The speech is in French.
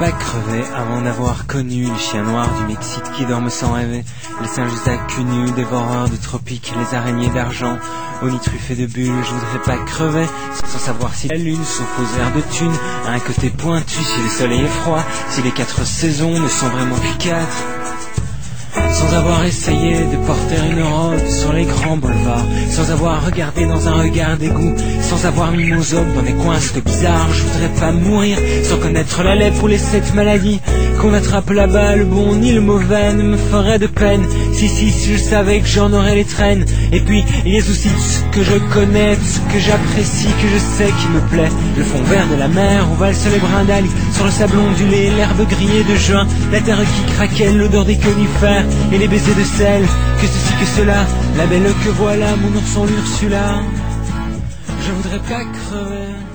pas crever avant d'avoir connu les chiens noirs du Mexique qui dorment sans rêver, les singes à cul nu, dévoreurs de tropiques, les araignées d'argent, au nid truffé de bulles. Je voudrais pas crever sans savoir si la lune, sauf aux airs de thunes, a un côté pointu, si le soleil est froid, si les 4 saisons ne sont vraiment que 4. Sans avoir essayé de porter une robe sur les grands boulevards, sans avoir regardé dans un regard d'égout, sans avoir mis mon zob dans des coins bizarres. Je voudrais pas mourir sans connaître la lèpre ou les 7 maladies qu'on attrape là-bas. Le bon ni le mauvais ne me ferait de peine si je savais que j'en aurais les traînes. Et puis il y a aussi tout ce que je connais, tout ce que j'apprécie, que je sais qui me plaît. Le fond vert de la mer où valsent les brins d'algues sur le sable ondulé, l'herbe grillée de juin, la terre qui craquelle, l'odeur des conifères et les baisers de sel, que ceci que cela, la belle que voilà, mon ourson l'Ursula. Je voudrais pas crever.